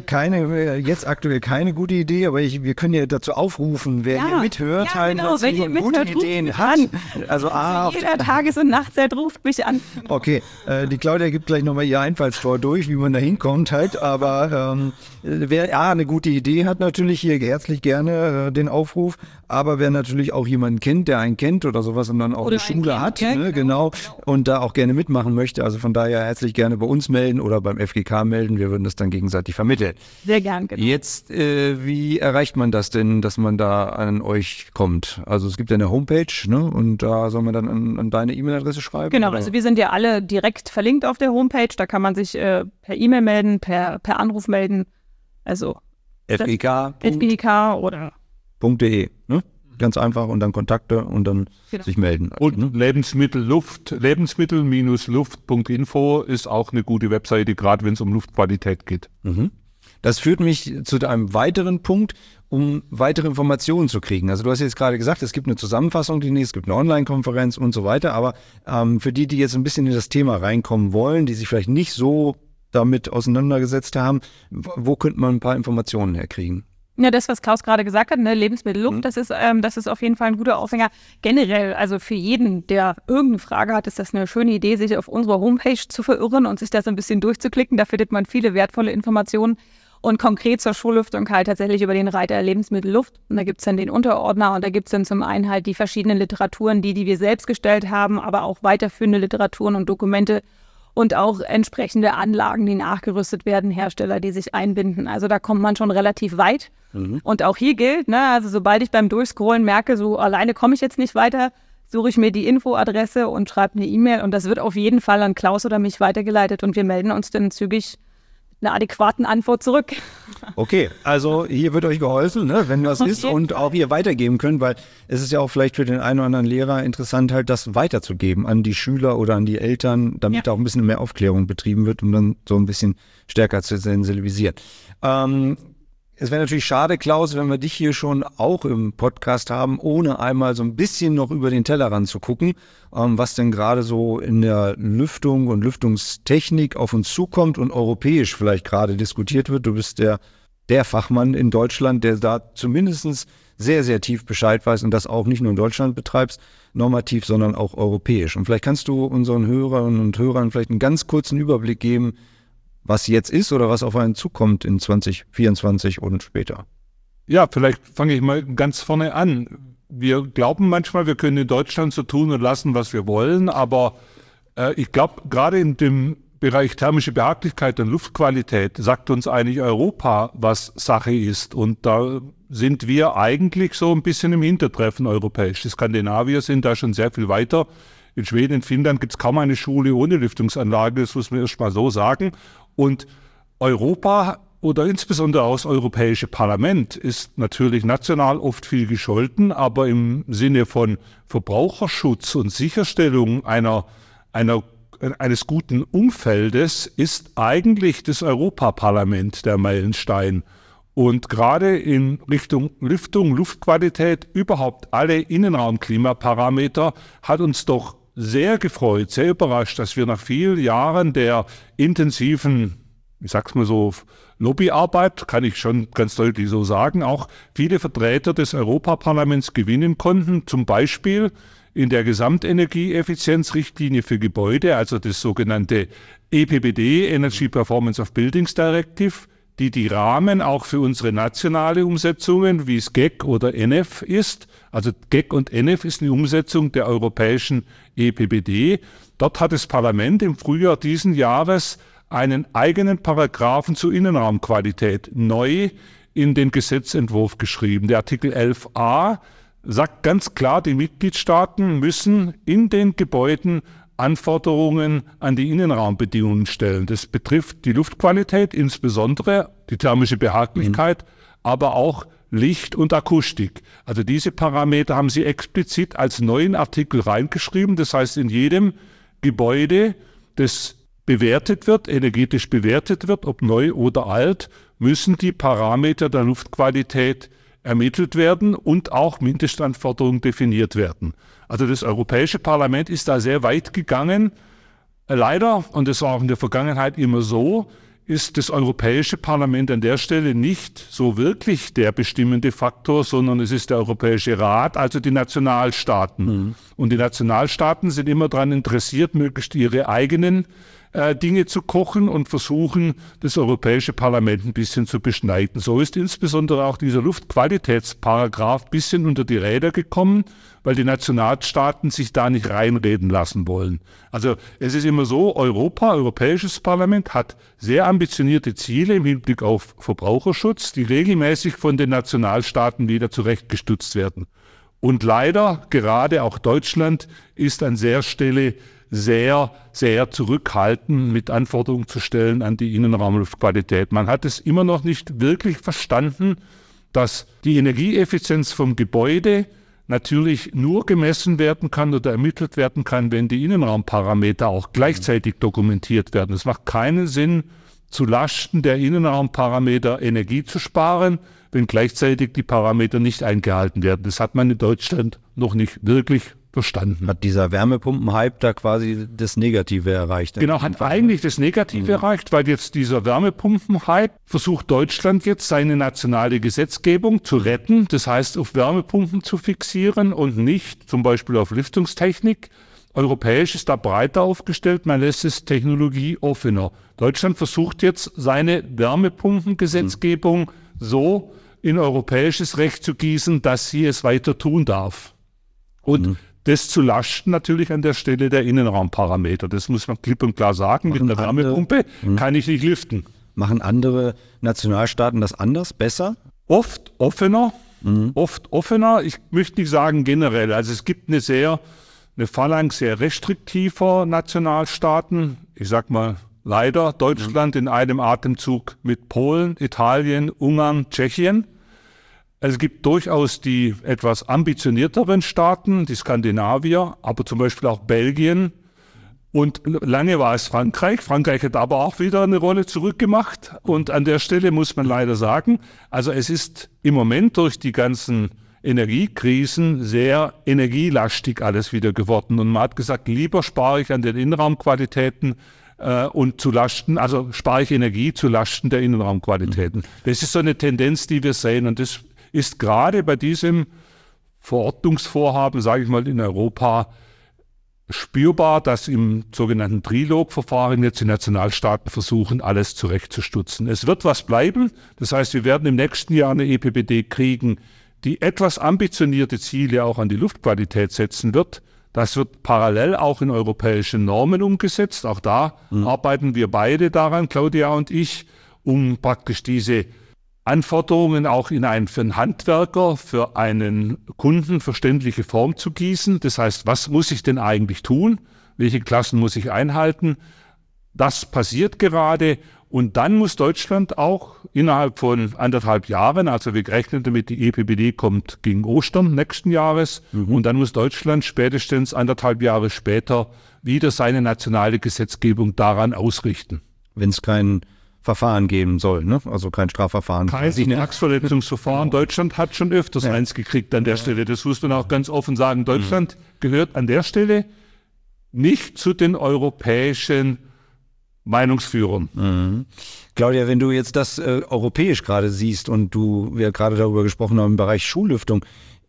habe jetzt aktuell keine gute Idee, aber wir können ja dazu aufrufen, wer hier mithört, wenn ihr gute mithört, Ideen ruft hat. mich Also jeder Tages- und Nachtzeit ruft mich an. Okay, die Claudia gibt gleich nochmal ihr Einfallstor durch, wie man da hinkommt halt, aber wer eine gute Idee hat, natürlich hier herzlich gerne den Aufruf, aber wer natürlich auch jemanden kennt, der einen kennt oder sowas und dann auch Oder eine Schule ein hat, Kind, ne, genau, und da auch gerne mitmachen möchte, also von daher herzlich gerne bei uns melden oder beim FGK melden, wir würden das dann gegenseitig vermitteln. Sehr gern, genau. Jetzt, wie erreicht man das denn, dass man da an euch kommt? Also es gibt ja eine Homepage, ne? Und da soll man dann an deine E-Mail-Adresse schreiben? Genau, oder? also wir sind ja alle direkt verlinkt auf der Homepage, da kann man sich per E-Mail melden, per Anruf melden, also FGK oder .de, ne? Ganz einfach und dann Kontakte und dann sich melden. Und Lebensmittel-Luft.info ist auch eine gute Webseite, gerade wenn es um Luftqualität geht. Das führt mich zu einem weiteren Punkt, um weitere Informationen zu kriegen. Also du hast jetzt gerade gesagt, es gibt eine Zusammenfassung, es gibt eine Online-Konferenz und so weiter, aber für die jetzt ein bisschen in das Thema reinkommen wollen, die sich vielleicht nicht so damit auseinandergesetzt haben, wo könnte man ein paar Informationen herkriegen? Ja, das, was Klaus gerade gesagt hat, ne, Lebensmittelluft, das ist auf jeden Fall ein guter Aufhänger. Generell, also für jeden, der irgendeine Frage hat, ist das eine schöne Idee, sich auf unsere Homepage zu verirren und sich das ein bisschen durchzuklicken. Da findet man viele wertvolle Informationen und konkret zur Schullüftung halt tatsächlich über den Reiter Lebensmittelluft. Und da gibt es dann den Unterordner und da gibt es dann zum einen halt die verschiedenen Literaturen, die wir selbst gestellt haben, aber auch weiterführende Literaturen und Dokumente und auch entsprechende Anlagen, die nachgerüstet werden, Hersteller, die sich einbinden. Also da kommt man schon relativ weit. Und auch hier gilt, ne, also sobald ich beim Durchscrollen merke, so alleine komme ich jetzt nicht weiter, suche ich mir die Infoadresse und schreibe eine E-Mail und das wird auf jeden Fall an Klaus oder mich weitergeleitet und wir melden uns dann zügig mit einer adäquaten Antwort zurück. Okay, also hier wird euch geholfen, ne, wenn das ist und auch ihr weitergeben könnt, weil es ist ja auch vielleicht für den einen oder anderen Lehrer interessant, halt das weiterzugeben an die Schüler oder an die Eltern, damit da auch ein bisschen mehr Aufklärung betrieben wird, um dann so ein bisschen stärker zu sensibilisieren. Es wäre natürlich schade, Klaus, wenn wir dich hier schon auch im Podcast haben, ohne einmal so ein bisschen noch über den Tellerrand zu gucken, was denn gerade so in der Lüftung und Lüftungstechnik auf uns zukommt und europäisch vielleicht gerade diskutiert wird. Du bist der Fachmann in Deutschland, der da zumindest sehr, sehr tief Bescheid weiß und das auch nicht nur in Deutschland betreibst, normativ, sondern auch europäisch. Und vielleicht kannst du unseren Hörerinnen und Hörern vielleicht einen ganz kurzen Überblick geben, was jetzt ist oder was auf einen zukommt in 2024 und später. Ja, vielleicht fange ich mal ganz vorne an. Wir glauben manchmal, wir können in Deutschland so tun und lassen, was wir wollen, aber ich glaube, gerade in dem Bereich thermische Behaglichkeit und Luftqualität sagt uns eigentlich Europa, was Sache ist. Und da sind wir eigentlich so ein bisschen im Hintertreffen europäisch. Die Skandinavier sind da schon sehr viel weiter. In Schweden, in Finnland gibt es kaum eine Schule ohne Lüftungsanlage, das muss man erst mal so sagen. Und Europa oder insbesondere auch das Europäische Parlament ist natürlich national oft viel gescholten, aber im Sinne von Verbraucherschutz und Sicherstellung eines guten Umfeldes ist eigentlich das Europaparlament der Meilenstein. Und gerade in Richtung Lüftung, Luftqualität, überhaupt alle Innenraumklimaparameter hat uns doch sehr gefreut, sehr überrascht, dass wir nach vielen Jahren der intensiven, ich sag's mal so, Lobbyarbeit, kann ich schon ganz deutlich so sagen, auch viele Vertreter des Europaparlaments gewinnen konnten, zum Beispiel in der Gesamtenergieeffizienzrichtlinie für Gebäude, also das sogenannte EPBD, Energy Performance of Buildings Directive, die Rahmen auch für unsere nationale Umsetzungen, wie es GEC oder NF ist. Also GEC und NF ist eine Umsetzung der europäischen EPBD. Dort hat das Parlament im Frühjahr diesen Jahres einen eigenen Paragraphen zur Innenraumqualität neu in den Gesetzentwurf geschrieben. Der Artikel 11a sagt ganz klar, die Mitgliedstaaten müssen in den Gebäuden Anforderungen an die Innenraumbedingungen stellen. Das betrifft die Luftqualität, insbesondere die thermische Behaglichkeit, aber auch Licht und Akustik. Also diese Parameter haben sie explizit als neuen Artikel reingeschrieben. Das heißt, in jedem Gebäude, das bewertet wird, energetisch bewertet wird, ob neu oder alt, müssen die Parameter der Luftqualität ermittelt werden und auch Mindestanforderungen definiert werden. Also das Europäische Parlament ist da sehr weit gegangen. Leider, und das war auch in der Vergangenheit immer so, ist das Europäische Parlament an der Stelle nicht so wirklich der bestimmende Faktor, sondern es ist der Europäische Rat, also die Nationalstaaten. Und die Nationalstaaten sind immer daran interessiert, möglichst ihre eigenen Dinge zu kochen und versuchen, das Europäische Parlament ein bisschen zu beschneiden. So ist insbesondere auch dieser Luftqualitätsparagraph ein bisschen unter die Räder gekommen, weil die Nationalstaaten sich da nicht reinreden lassen wollen. Also es ist immer so, Europäisches Parlament hat sehr ambitionierte Ziele im Hinblick auf Verbraucherschutz, die regelmäßig von den Nationalstaaten wieder zurechtgestutzt werden. Und leider, gerade auch Deutschland, ist an der Stelle sehr, sehr zurückhaltend mit Anforderungen zu stellen an die Innenraumluftqualität. Man hat es immer noch nicht wirklich verstanden, dass die Energieeffizienz vom Gebäude natürlich nur gemessen werden kann oder ermittelt werden kann, wenn die Innenraumparameter auch gleichzeitig dokumentiert werden. Es macht keinen Sinn zu Lasten der Innenraumparameter Energie zu sparen, wenn gleichzeitig die Parameter nicht eingehalten werden. Das hat man in Deutschland noch nicht wirklich verstanden. Hat dieser Wärmepumpen-Hype da quasi das Negative erreicht? Genau, hat eigentlich das Negative erreicht, weil jetzt dieser Wärmepumpen-Hype versucht Deutschland jetzt seine nationale Gesetzgebung zu retten, das heißt auf Wärmepumpen zu fixieren und nicht zum Beispiel auf Lüftungstechnik. Europäisch ist da breiter aufgestellt, man lässt es technologieoffener. Deutschland versucht jetzt seine Wärmepumpengesetzgebung so in europäisches Recht zu gießen, dass sie es weiter tun darf. Und das zu Lasten natürlich an der Stelle der Innenraumparameter. Das muss man klipp und klar sagen. Mit einer Wärmepumpe kann ich nicht lüften. Machen andere Nationalstaaten das anders, besser? Oft offener. Ich möchte nicht sagen generell. Also es gibt eine Phalanx sehr restriktiver Nationalstaaten. Ich sag mal leider Deutschland in einem Atemzug mit Polen, Italien, Ungarn, Tschechien. Es gibt durchaus die etwas ambitionierteren Staaten, die Skandinavier, aber zum Beispiel auch Belgien. Und lange war es Frankreich. Frankreich hat aber auch wieder eine Rolle zurückgemacht. Und an der Stelle muss man leider sagen, also es ist im Moment durch die ganzen Energiekrisen sehr energielastig alles wieder geworden. Und man hat gesagt, lieber spare ich an den Innenraumqualitäten und spare ich Energie zu Lasten der Innenraumqualitäten. Das ist so eine Tendenz, die wir sehen. Und das ist gerade bei diesem Verordnungsvorhaben, sage ich mal, in Europa spürbar, dass im sogenannten Trilog-Verfahren jetzt die Nationalstaaten versuchen, alles zurechtzustutzen. Es wird was bleiben. Das heißt, wir werden im nächsten Jahr eine EPBD kriegen, die etwas ambitionierte Ziele auch an die Luftqualität setzen wird. Das wird parallel auch in europäische Normen umgesetzt. Auch da arbeiten wir beide daran, Claudia und ich, um praktisch diese Anforderungen auch für einen Handwerker, für einen Kunden verständliche Form zu gießen. Das heißt, was muss ich denn eigentlich tun? Welche Klassen muss ich einhalten? Das passiert gerade. Und dann muss Deutschland auch innerhalb von 1,5 Jahren, also wir rechnen damit, die EPBD kommt gegen Ostern nächsten Jahres, und dann muss Deutschland spätestens 1,5 Jahre später wieder seine nationale Gesetzgebung daran ausrichten. Wenn es kein Verfahren geben soll, ne? Also kein Strafverfahren. Kein Vertragsverletzungsverfahren. Deutschland hat schon öfters eins gekriegt an der Stelle. Das muss man auch ganz offen sagen. Deutschland gehört an der Stelle nicht zu den europäischen Meinungsführern. Claudia, wenn du jetzt das europäisch gerade siehst und wir gerade darüber gesprochen haben im Bereich Schullüftung,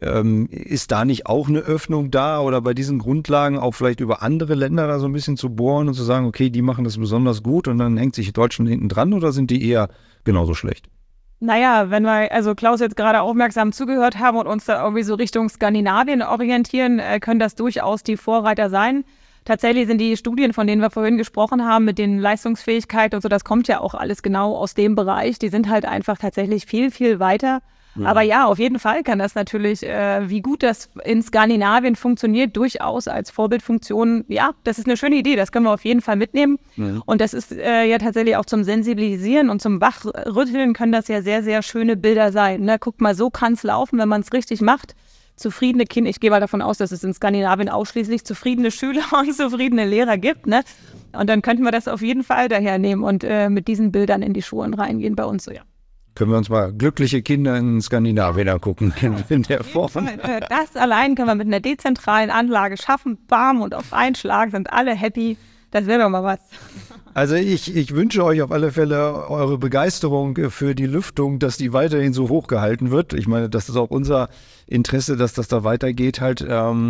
ist da nicht auch eine Öffnung da oder bei diesen Grundlagen auch vielleicht über andere Länder da so ein bisschen zu bohren und zu sagen, okay, die machen das besonders gut und dann hängt sich Deutschland hinten dran, oder sind die eher genauso schlecht? Naja, wenn wir, also Klaus jetzt gerade aufmerksam zugehört haben und uns da irgendwie so Richtung Skandinavien orientieren, können das durchaus die Vorreiter sein. Tatsächlich sind die Studien, von denen wir vorhin gesprochen haben, mit den Leistungsfähigkeiten und so, das kommt ja auch alles genau aus dem Bereich. Die sind halt einfach tatsächlich viel, viel weiter. Aber ja, auf jeden Fall kann das natürlich, wie gut das in Skandinavien funktioniert, durchaus als Vorbildfunktion. Ja, das ist eine schöne Idee, das können wir auf jeden Fall mitnehmen. Und das ist ja tatsächlich auch zum Sensibilisieren und zum Wachrütteln können das ja sehr, sehr schöne Bilder sein. Ne? Guck mal, so kann es laufen, wenn man es richtig macht. Zufriedene Kinder, ich gehe mal davon aus, dass es in Skandinavien ausschließlich zufriedene Schüler und zufriedene Lehrer gibt. Ne? Und dann könnten wir das auf jeden Fall daher nehmen und mit diesen Bildern in die Schulen reingehen bei uns so, ja. Können wir uns mal glückliche Kinder in Skandinavien angucken in der Form. Das allein können wir mit einer dezentralen Anlage schaffen. Bam, und auf einen Schlag sind alle happy. Das wäre doch mal was. Also ich wünsche euch auf alle Fälle eure Begeisterung für die Lüftung, dass die weiterhin so hoch gehalten wird. Ich meine, das ist auch unser Interesse, dass das da weitergeht halt.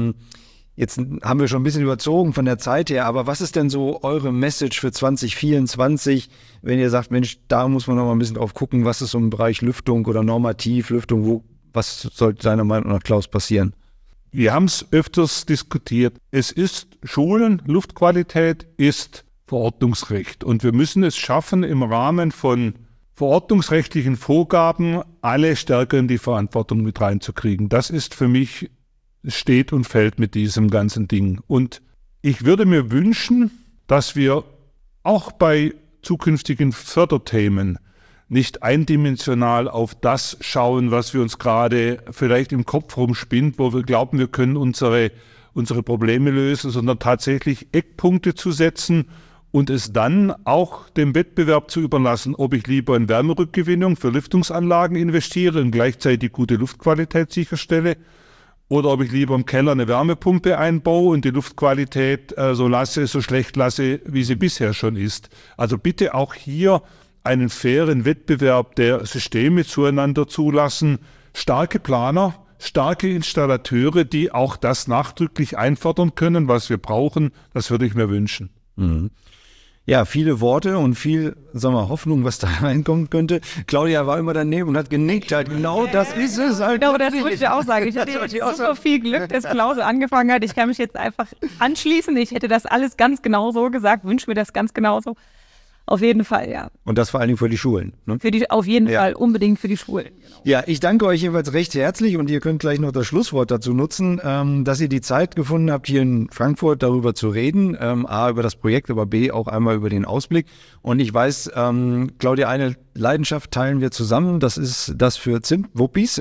Jetzt haben wir schon ein bisschen überzogen von der Zeit her, aber was ist denn so eure Message für 2024, wenn ihr sagt, Mensch, da muss man noch mal ein bisschen drauf gucken, was ist so im Bereich Lüftung oder Normativlüftung, was sollte deiner Meinung nach, Klaus, passieren? Wir haben es öfters diskutiert. Es ist Schulen, Luftqualität ist Verordnungsrecht und wir müssen es schaffen, im Rahmen von verordnungsrechtlichen Vorgaben alle stärker in die Verantwortung mit reinzukriegen. Das ist für mich steht und fällt mit diesem ganzen Ding. Und ich würde mir wünschen, dass wir auch bei zukünftigen Förderthemen nicht eindimensional auf das schauen, was wir uns gerade vielleicht im Kopf rumspinnt, wo wir glauben, wir können unsere Probleme lösen, sondern tatsächlich Eckpunkte zu setzen und es dann auch dem Wettbewerb zu überlassen, ob ich lieber in Wärmerückgewinnung für Lüftungsanlagen investiere und gleichzeitig gute Luftqualität sicherstelle, oder ob ich lieber im Keller eine Wärmepumpe einbaue und die Luftqualität so schlecht lasse, wie sie bisher schon ist. Also bitte auch hier einen fairen Wettbewerb der Systeme zueinander zulassen. Starke Planer, starke Installateure, die auch das nachdrücklich einfordern können, was wir brauchen, das würde ich mir wünschen. Mhm. Ja, viele Worte und viel, Hoffnung, was da reinkommen könnte. Claudia war immer daneben und hat genickt halt. Genau, das ist es halt. Genau, das würde ich auch sagen. Ich hatte super viel Glück, dass Klaus angefangen hat. Ich kann mich jetzt einfach anschließen. Ich hätte das alles ganz genau so gesagt, wünsche mir das ganz genauso. Auf jeden Fall, ja. Und das vor allen Dingen für die Schulen. Ne? Auf jeden Fall, unbedingt für die Schulen. Genau. Ja, ich danke euch jeweils recht herzlich und ihr könnt gleich noch das Schlusswort dazu nutzen, dass ihr die Zeit gefunden habt, hier in Frankfurt darüber zu reden. A, über das Projekt, aber B, auch einmal über den Ausblick. Und ich weiß, Claudia, eine Leidenschaft teilen wir zusammen. Das ist das für Zimtwuppis.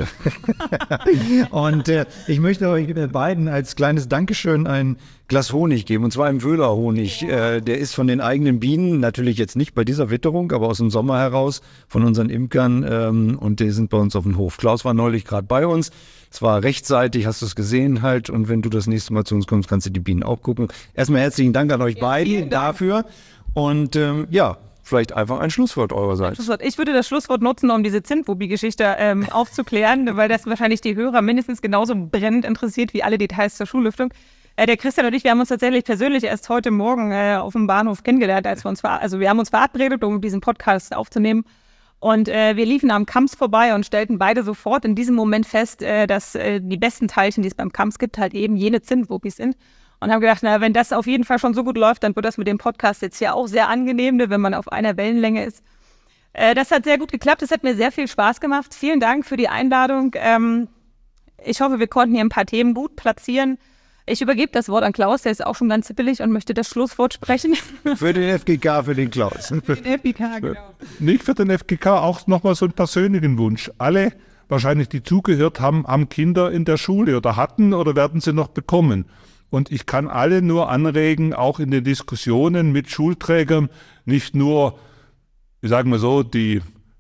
Und ich möchte euch beiden als kleines Dankeschön ein Glas Honig geben, und zwar im Wöhler-Honig. Der ist von den eigenen Bienen, natürlich jetzt nicht bei dieser Witterung, aber aus dem Sommer heraus, von unseren Imkern, und die sind bei uns auf dem Hof. Klaus war neulich gerade bei uns, es war rechtzeitig, hast du es gesehen halt, und wenn du das nächste Mal zu uns kommst, kannst du die Bienen auch gucken. Erstmal herzlichen Dank an euch beiden dafür und vielleicht einfach ein Schlusswort eurerseits. Ich würde das Schlusswort nutzen, um diese Zimtwuppi-Geschichte aufzuklären, weil das wahrscheinlich die Hörer mindestens genauso brennend interessiert wie alle Details zur Schullüftung. Der Christian und ich, wir haben uns tatsächlich persönlich erst heute Morgen auf dem Bahnhof kennengelernt, wir haben uns verabredet, um diesen Podcast aufzunehmen. Und wir liefen am Kamps vorbei und stellten beide sofort in diesem Moment fest, dass die besten Teilchen, die es beim Kamps gibt, halt eben jene Zimtwuppis sind. Und haben gedacht, wenn das auf jeden Fall schon so gut läuft, dann wird das mit dem Podcast jetzt ja auch sehr angenehm, wenn man auf einer Wellenlänge ist. Das hat sehr gut geklappt, es hat mir sehr viel Spaß gemacht. Vielen Dank für die Einladung. Ich hoffe, wir konnten hier ein paar Themen gut platzieren. Ich übergebe das Wort an Klaus, der ist auch schon ganz zippelig und möchte das Schlusswort sprechen. Für den FGK, für den Klaus. Für den FGK, genau. Nicht für den FGK, auch nochmal so einen persönlichen Wunsch. Alle, wahrscheinlich die zugehört haben, haben Kinder in der Schule oder hatten oder werden sie noch bekommen. Und ich kann alle nur anregen, auch in den Diskussionen mit Schulträgern, nicht nur, sagen wir so, die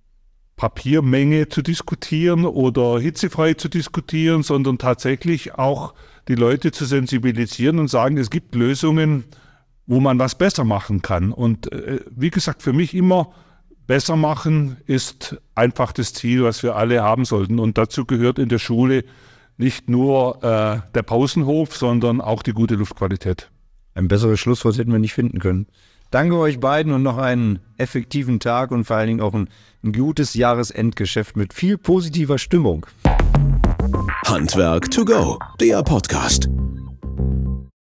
Papiermenge zu diskutieren oder hitzefrei zu diskutieren, sondern tatsächlich auch die Leute zu sensibilisieren und sagen, es gibt Lösungen, wo man was besser machen kann. Und wie gesagt, für mich immer besser machen ist einfach das Ziel, was wir alle haben sollten. Und dazu gehört in der Schule nicht nur der Pausenhof, sondern auch die gute Luftqualität. Ein besseres Schlusswort hätten wir nicht finden können. Danke euch beiden und noch einen effektiven Tag und vor allen Dingen auch ein gutes Jahresendgeschäft mit viel positiver Stimmung. Handwerk to go, der Podcast.